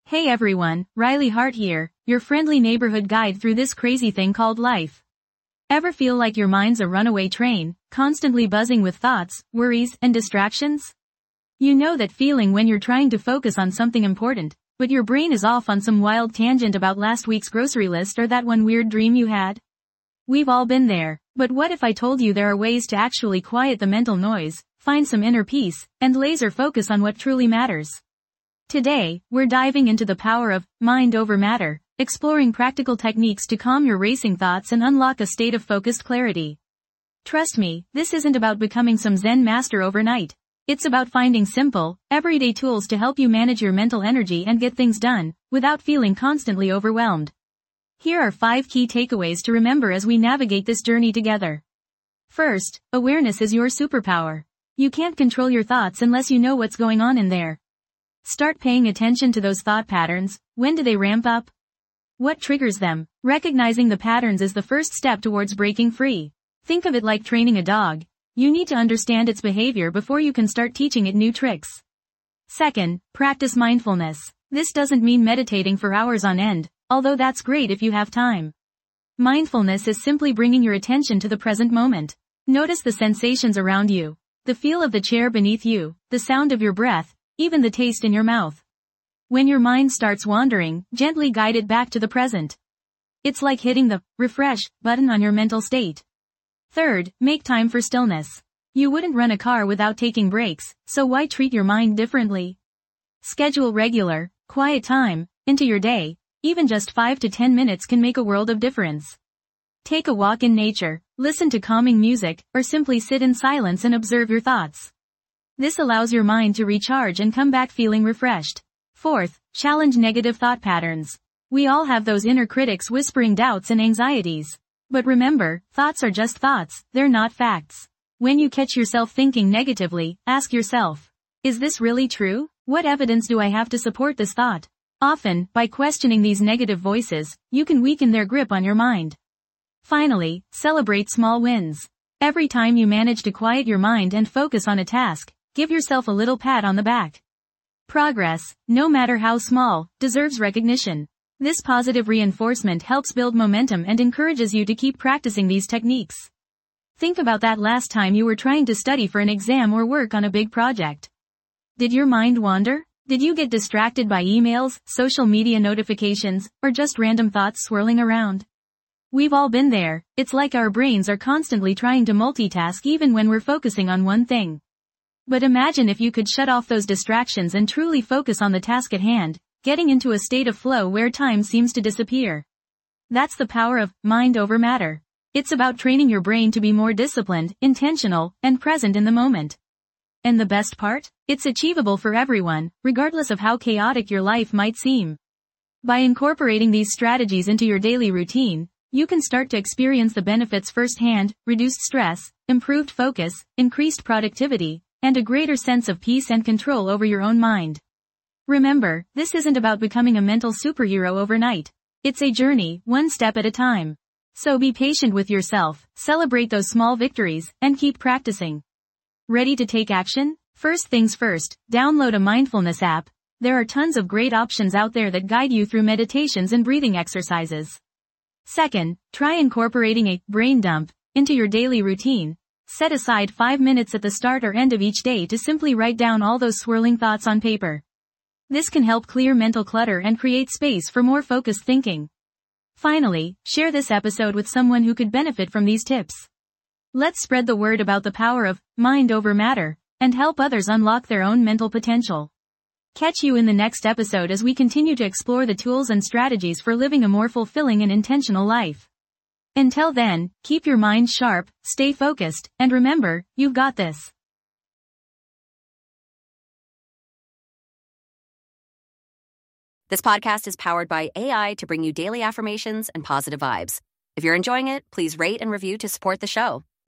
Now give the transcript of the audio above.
Hey everyone, Riley Hart here, your friendly neighborhood guide through this crazy thing called life. Ever feel like your mind's a runaway train, constantly buzzing with thoughts, worries, and distractions? You know that feeling when you're trying to focus on something important, but your brain is off on some wild tangent about last week's grocery list or that one weird dream you had? We've all been there, but what if I told you there are ways to actually quiet the mental noise, find some inner peace, and laser focus on what truly matters? Today, we're diving into the power of mind over matter, exploring practical techniques to calm your racing thoughts and unlock a state of focused clarity. Trust me, this isn't about becoming some Zen master overnight. It's about finding simple, everyday tools to help you manage your mental energy and get things done, without feeling constantly overwhelmed. Here are 5 key takeaways to remember as we navigate this journey together. First, awareness is your superpower. You can't control your thoughts unless you know what's going on in there. Start paying attention to those thought patterns. When do they ramp up? What triggers them? Recognizing the patterns is the first step towards breaking free. Think of it like training a dog. You need to understand its behavior before you can start teaching it new tricks. Second, practice mindfulness. This doesn't mean meditating for hours on end, although that's great if you have time. Mindfulness is simply bringing your attention to the present moment. Notice the sensations around you, the feel of the chair beneath you, the sound of your breath, even the taste in your mouth. When your mind starts wandering, gently guide it back to the present. It's like hitting the refresh button on your mental state. Third, make time for stillness. You wouldn't run a car without taking breaks, so why treat your mind differently? Schedule regular, quiet time into your day. Even just 5 to 10 minutes can make a world of difference. Take a walk in nature, listen to calming music, or simply sit in silence and observe your thoughts. This allows your mind to recharge and come back feeling refreshed. Fourth, challenge negative thought patterns. We all have those inner critics whispering doubts and anxieties. But remember, thoughts are just thoughts, they're not facts. When you catch yourself thinking negatively, ask yourself, is this really true? What evidence do I have to support this thought? Often, by questioning these negative voices, you can weaken their grip on your mind. Finally, celebrate small wins. Every time you manage to quiet your mind and focus on a task, give yourself a little pat on the back. Progress, no matter how small, deserves recognition. This positive reinforcement helps build momentum and encourages you to keep practicing these techniques. Think about that last time you were trying to study for an exam or work on a big project. Did your mind wander? Did you get distracted by emails, social media notifications, or just random thoughts swirling around? We've all been there. It's like our brains are constantly trying to multitask even when we're focusing on one thing. But imagine if you could shut off those distractions and truly focus on the task at hand, getting into a state of flow where time seems to disappear. That's the power of mind over matter. It's about training your brain to be more disciplined, intentional, and present in the moment. And the best part? It's achievable for everyone, regardless of how chaotic your life might seem. By incorporating these strategies into your daily routine, you can start to experience the benefits firsthand: reduced stress, improved focus, increased productivity, and a greater sense of peace and control over your own mind. Remember, this isn't about becoming a mental superhero overnight. It's a journey, one step at a time. So be patient with yourself, celebrate those small victories, and keep practicing. Ready to take action? First things first, download a mindfulness app. There are tons of great options out there that guide you through meditations and breathing exercises. Second, try incorporating a brain dump into your daily routine. Set aside 5 minutes at the start or end of each day to simply write down all those swirling thoughts on paper. This can help clear mental clutter and create space for more focused thinking. Finally, share this episode with someone who could benefit from these tips. Let's spread the word about the power of mind over matter and help others unlock their own mental potential. Catch you in the next episode as we continue to explore the tools and strategies for living a more fulfilling and intentional life. Until then, keep your mind sharp, stay focused, and remember, you've got this. This podcast is powered by AI to bring you daily affirmations and positive vibes. If you're enjoying it, please rate and review to support the show.